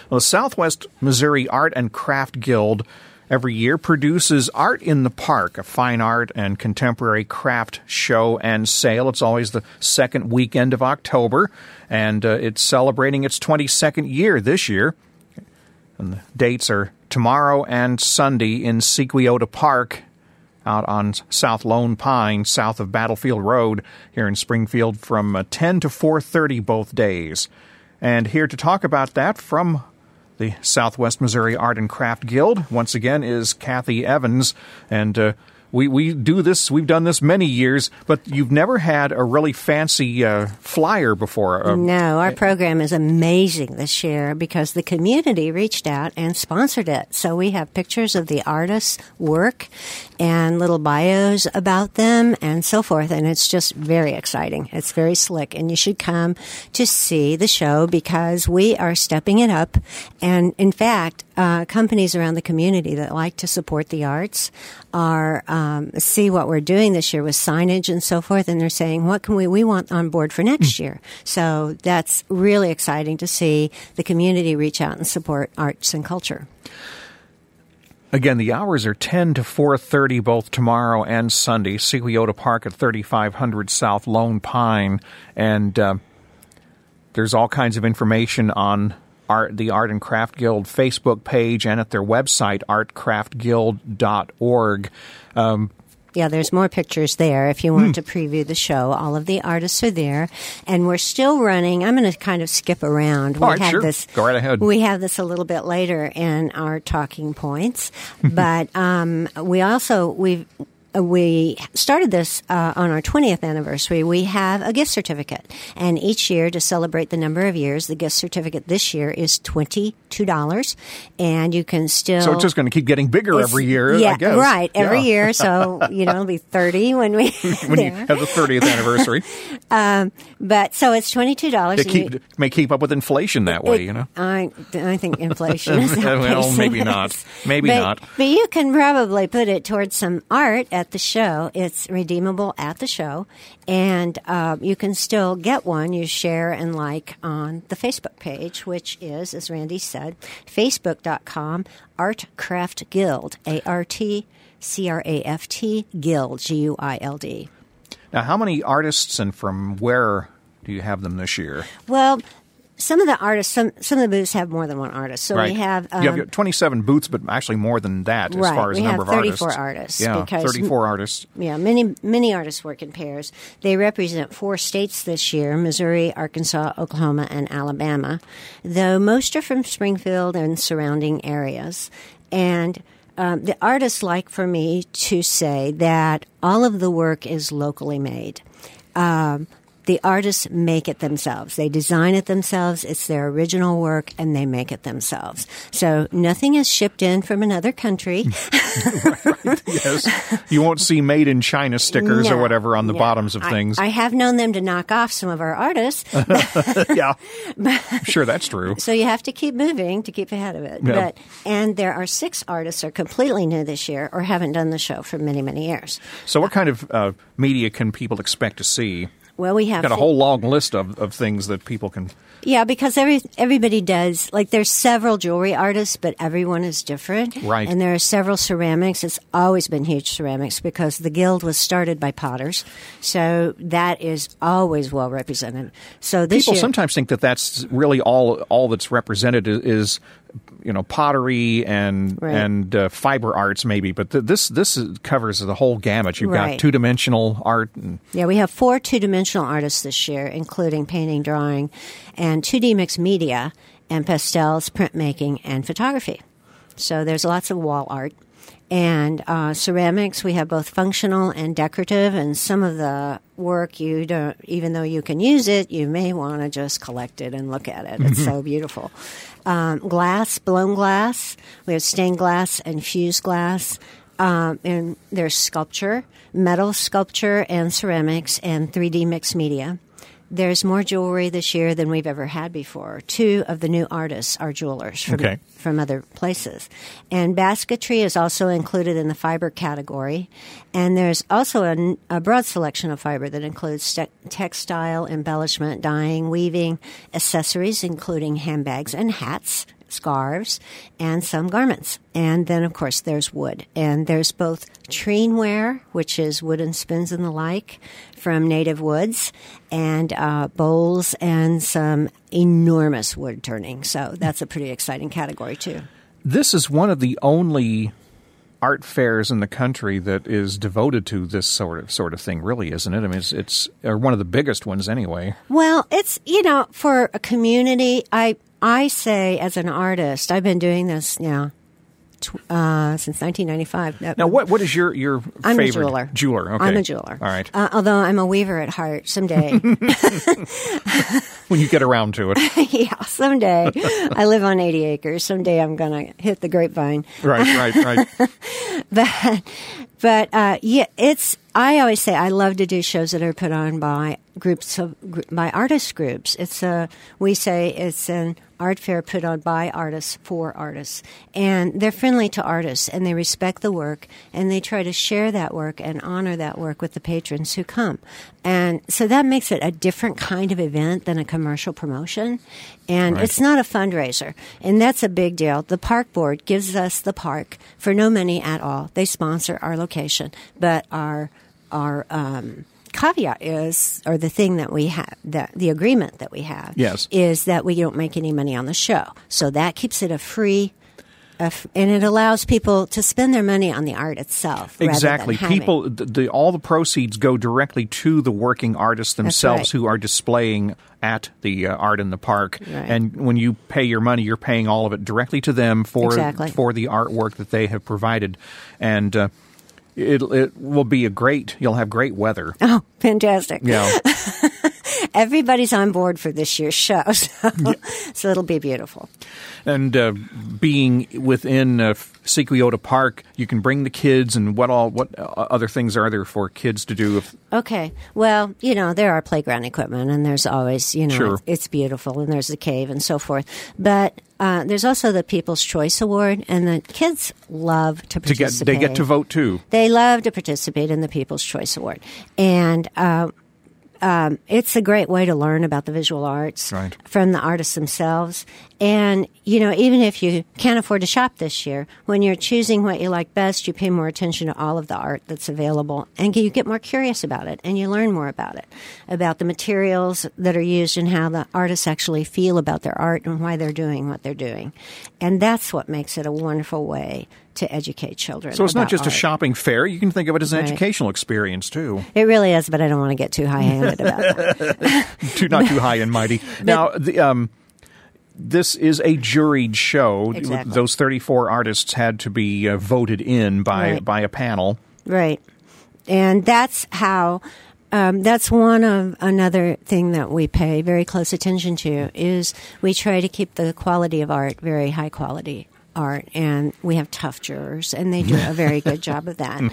Well, the Southwest Missouri Art and Craft Guild every year produces Art in the Park, a fine art and contemporary craft show and sale. It's always the second weekend of October, and it's celebrating its 22nd year this year. And the dates are tomorrow and Sunday in Sequiota Park, out on South Lone Pine, south of Battlefield Road, here in Springfield, from 10 to 4:30 both days. And here to talk about that from the Southwest Missouri Art and Craft Guild, once again, is Kathy Evans. And we do this, we've done this many years, but you've never had a really fancy flyer before. No, our program is amazing this year because the community reached out and sponsored it. So we have pictures of the artists' work and little bios about them and so forth. And it's just very exciting. It's very slick. And you should come to see the show because we are stepping it up. And in fact, companies around the community that like to support the arts are see what we're doing this year with signage and so forth, and they're saying, what can we want on board for next year? So that's really exciting to see the community reach out and support arts and culture. Again, the hours are 10 to 4:30 both tomorrow and Sunday. Sequiota Park at 3500 South Lone Pine, and there's all kinds of information on the Art and Craft Guild Facebook page and at their website, artcraftguild.org. Yeah, there's more pictures there if you want to preview the show. All of the artists are there. And we're still running. I'm going to kind of skip around. All right, sure. Go right ahead. We have this a little bit later in our talking points. But we started this on our 20th anniversary. We have a gift certificate. And each year, to celebrate the number of years, the gift certificate this year is $22. And you can still... So it's just going to keep getting bigger every year, yeah, I guess. Right, every year. So, it'll be 30 when we... when you have the 30th anniversary. But so it's $22. It may keep up with inflation that way, I think inflation is well, maybe not. Maybe not. But you can probably put it towards some art at the show. It's redeemable at the show, and you can still get one. You share and like on the Facebook page, which is, as Randy said, facebook.com Art Craft Guild, ARTCRAFT Guild, GUILD. Now, how many artists and from where do you have them this year? Well, some of the artists, some of the booths have more than one artist. So right. we have... you have 27 booths, but actually more than that as far as the number of artists. We have 34 artists. Yeah, 34 artists. Yeah, many artists work in pairs. They represent 4 states this year, Missouri, Arkansas, Oklahoma, and Alabama, though most are from Springfield and surrounding areas. And the artists like for me to say that all of the work is locally made. The artists make it themselves. They design it themselves. It's their original work, and they make it themselves. So nothing is shipped in from another country. Right, yes. You won't see made in China stickers or whatever on the bottoms of things. I have known them to knock off some of our artists. Yeah, I'm sure that's true. So you have to keep moving to keep ahead of it. Yeah. And there are 6 artists who are completely new this year or haven't done the show for many, many years. So what kind of media can people expect to see? Well, we have got a whole long list of things that people can... Yeah, because everybody does. Like, there's several jewelry artists, but everyone is different. Right. And there are several ceramics. It's always been huge ceramics because the guild was started by potters. So that is always well represented. So this people sometimes think that that's really all that's represented is pottery and fiber arts maybe, but this covers the whole gamut. You've got 2-dimensional art. Yeah, we have 4 2-dimensional artists this year, including painting, drawing, and 2D mixed media, and pastels, printmaking, and photography. So there's lots of wall art. And ceramics, we have both functional and decorative, and some of the work you don't, even though you can use it, you may want to just collect it and look at it. It's so beautiful. Glass, blown glass, we have stained glass and fused glass, and there's sculpture, metal sculpture and ceramics, and 3D mixed media. There's more jewelry this year than we've ever had before. 2 of the new artists are jewelers from other places. And basketry is also included in the fiber category. And there's also a broad selection of fiber that includes textile, embellishment, dyeing, weaving, accessories, including handbags and hats. scarves, and some garments. And then, of course, there's wood. And there's both treenware, which is wooden spoons and the like from native woods, and bowls and some enormous wood turning. So that's a pretty exciting category, too. This is one of the only art fairs in the country that is devoted to this sort of thing, really, isn't it? I mean, it's one of the biggest ones anyway. Well, it's, for a community, I say as an artist, I've been doing this, since 1995. Now, what is your I'm favorite? a jeweler. Jeweler, okay. I'm a jeweler. All right. Although I'm a weaver at heart someday. When you get around to it. Yeah, someday. I live on 80 acres. Someday I'm going to hit the grapevine. Right. But I always say I love to do shows that are put on by by artist groups. We say it's an art fair put on by artists for artists. And they're friendly to artists, and they respect the work, and they try to share that work and honor that work with the patrons who come. And so that makes it a different kind of event than a commercial promotion. And It's not a fundraiser. And that's a big deal. The park board gives us the park for no money at all. They sponsor our location. But our caveat is, or the thing that we have, the agreement that we have, yes, is that we don't make any money on the show. So that keeps it a free, and it allows people to spend their money on the art itself. Exactly. Rather than People, all the proceeds go directly to the working artists themselves who are displaying at the art in the park. Right. And when you pay your money, you're paying all of it directly to them for the artwork that they have provided. And it will be you'll have great weather. Oh, fantastic. Yeah. Everybody's on board for this year's show, so it'll be beautiful. And being within Sequiota Park, you can bring the kids, and what other things are there for kids to do? Okay. Well, there are playground equipment, and there's always, sure. it's beautiful, and there's the cave and so forth. But there's also the People's Choice Award, and the kids love to participate. They get to vote, too. They love to participate in the People's Choice Award. And it's a great way to learn about the visual arts from the artists themselves. And, even if you can't afford to shop this year, when you're choosing what you like best, you pay more attention to all of the art that's available, and you get more curious about it, and you learn more about it, about the materials that are used and how the artists actually feel about their art and why they're doing what they're doing. And that's what makes it a wonderful way to educate children. So it's not just art. A shopping fair. You can think of it as an educational experience, too. It really is, but I don't want to get too high-handed about that. Not too high and mighty. Now, this is a juried show. Exactly. Those 34 artists had to be voted in by a panel. Right. And that's how... that's another thing that we pay very close attention to is we try to keep the quality of art very high quality art, and we have tough jurors, and they do a very good job of that.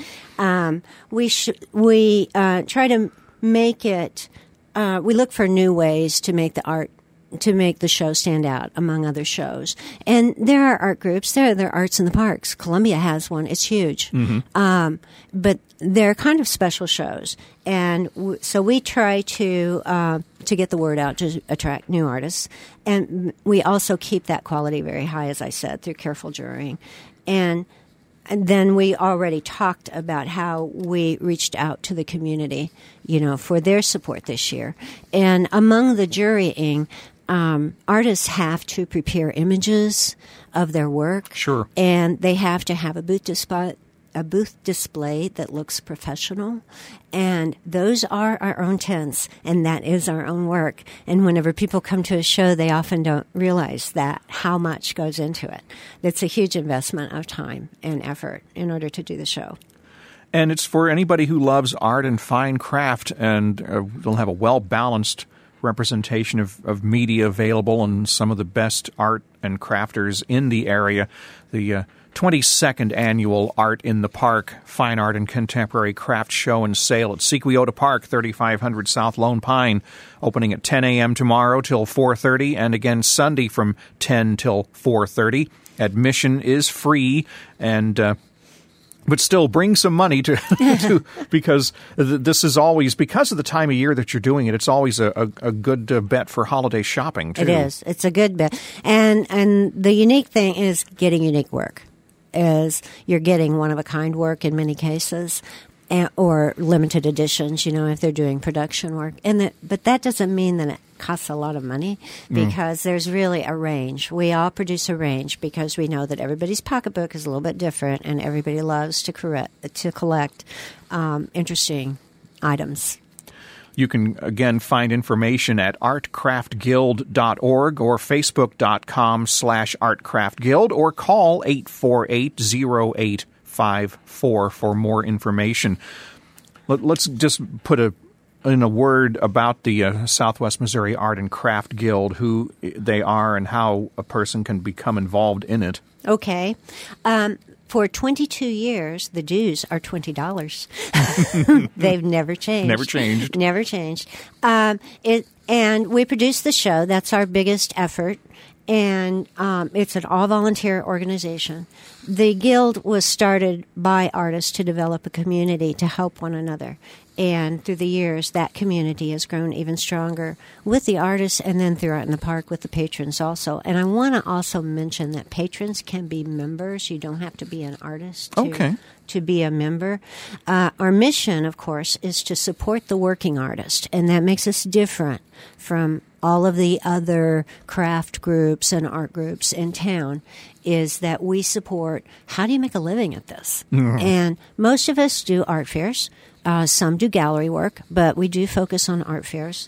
We try to make it. We look for new ways to make the art. To make the show stand out among other shows. And there are art groups. There are arts in the parks. Columbia has one. It's huge. Mm-hmm. But they're kind of special shows. And so we try to get the word out to attract new artists. And we also keep that quality very high, as I said, through careful jurying. And then we already talked about how we reached out to the community, for their support this year. And among the jurying, artists have to prepare images of their work. Sure. And they have to have a booth display that looks professional. And those are our own tents, and that is our own work. And whenever people come to a show, they often don't realize how much goes into it. It's a huge investment of time and effort in order to do the show. And it's for anybody who loves art and fine craft, and they'll have a well-balanced representation of media available and some of the best art and crafters in the area. The 22nd Annual Art in the Park Fine Art and Contemporary Craft Show and Sale at Sequiota Park, 3500 South Lone Pine, opening at 10 a.m. tomorrow till 4:30, and again Sunday from 10 till 4:30. Admission is free, and But still, bring some money to because this is always, because of the time of year that you're doing it, it's always a good bet for holiday shopping, too. It is. It's a good bet. And the unique thing is getting unique work. Is you're getting one-of-a-kind work in many cases, or limited editions, if they're doing production work. But that doesn't mean that it costs a lot of money, because there's really a range. We all produce a range because we know that everybody's pocketbook is a little bit different, and everybody loves to collect interesting items. You can, again, find information at artcraftguild.org or facebook.com/artcraftguild, or call 848-0854 for more information. Let's just put in a word about the Southwest Missouri Art and Craft Guild, who they are and how a person can become involved in it. Okay. For 22 years, the dues are $20. They've never changed. Never changed. Never changed. And we produce the show. That's our biggest effort. And it's an all-volunteer organization. The Guild was started by artists to develop a community to help one another. And through the years, that community has grown even stronger with the artists, and then through Art in the Park with the patrons also. And I want to also mention that patrons can be members. You don't have to be an artist to be a member. Our mission, of course, is to support the working artist, and that makes us different from all of the other craft groups and art groups in town, is that we support, how do you make a living at this? Mm-hmm. And most of us do art fairs. Some do gallery work, but we do focus on art fairs.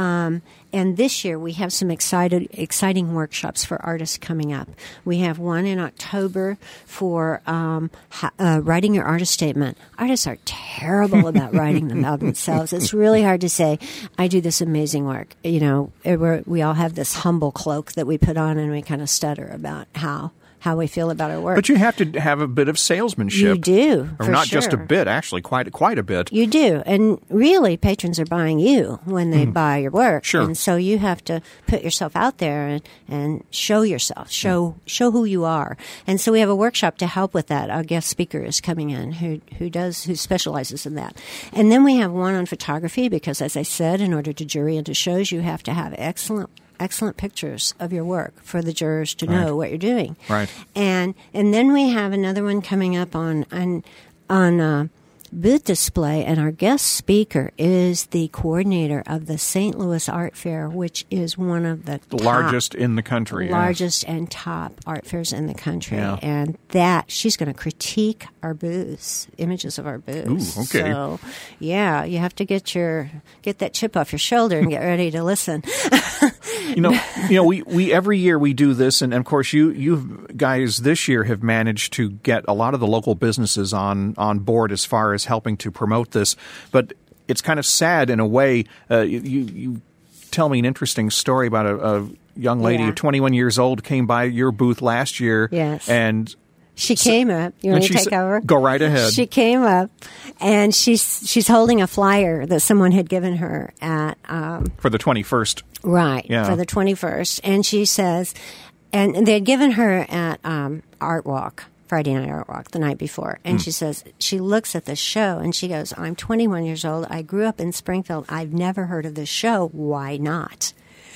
And this year we have some exciting workshops for artists coming up. We have one in October for writing your artist statement. Artists are terrible about writing them out themselves. It's really hard to say, I do this amazing work. We all have this humble cloak that we put on, and we kind of stutter about how we feel about our work. But you have to have a bit of salesmanship. You do, or not just a bit, actually, quite a bit. You do, and really, patrons are buying you when they buy your work. Sure. And so you have to put yourself out there and show yourself, show who you are. And so we have a workshop to help with that. Our guest speaker is coming in who specializes in that. And then we have one on photography, because, as I said, in order to jury into shows, you have to have excellent pictures of your work for the jurors to know what you're doing. Right. And then we have another one coming up on booth display, and our guest speaker is the coordinator of the St. Louis Art Fair, which is one of the largest in the country. Largest and top art fairs in the country. Yeah. And that, she's going to critique our booths, images of our booths. Ooh, okay. So, yeah, you have to get that chip off your shoulder and get ready to listen. We every year we do this, and of course you guys this year have managed to get a lot of the local businesses on board as far as helping to promote this. But it's kind of sad in a way. You tell me an interesting story about a young lady of 21 years old came by your booth last year. Yes. And she came up. You want me to take over? Go right ahead. She came up, and she's holding a flyer that someone had given her at for the 21st. Right. Yeah. For the 21st, and she says, and they had given her at Art Walk, Friday Night Art Walk, the night before, and she says, she looks at the show and she goes, "I'm 21 years old. I grew up in Springfield. I've never heard of this show. Why not?"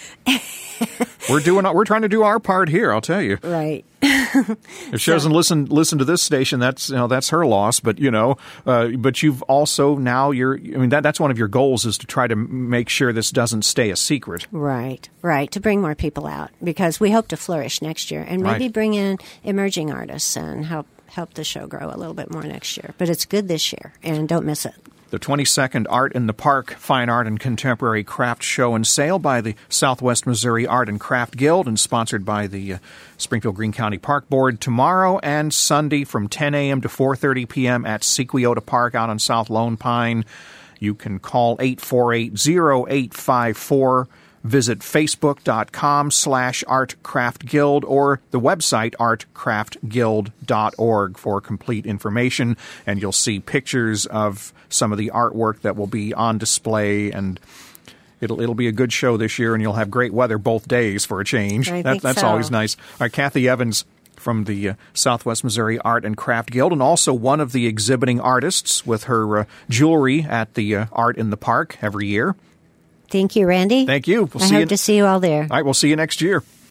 We're trying to do our part here, I'll tell you. Right. If she doesn't listen to this station, that's her loss. But but you've also now that's one of your goals, is to try to make sure this doesn't stay a secret. Right. To bring more people out, because we hope to flourish next year and maybe bring in emerging artists and help the show grow a little bit more next year. But it's good this year, and don't miss it. The 22nd Art in the Park Fine Art and Contemporary Craft Show and Sale by the Southwest Missouri Art and Craft Guild, and sponsored by the Springfield-Greene County Park Board, tomorrow and Sunday from 10 a.m. to 4:30 p.m. at Sequiota Park out on South Lone Pine. You can call 848-0854. Visit facebook.com/artcraftguild or the website artcraftguild.org for complete information, and you'll see pictures of some of the artwork that will be on display, and it'll be a good show this year, and you'll have great weather both days for a change. I think That's so. always nice. All right, Kathy Evans from the Southwest Missouri Art and Craft Guild, and also one of the exhibiting artists with her jewelry at the Art in the Park every year. Thank you, Randy. Thank you. I hope to see you all there. All right, we'll see you next year.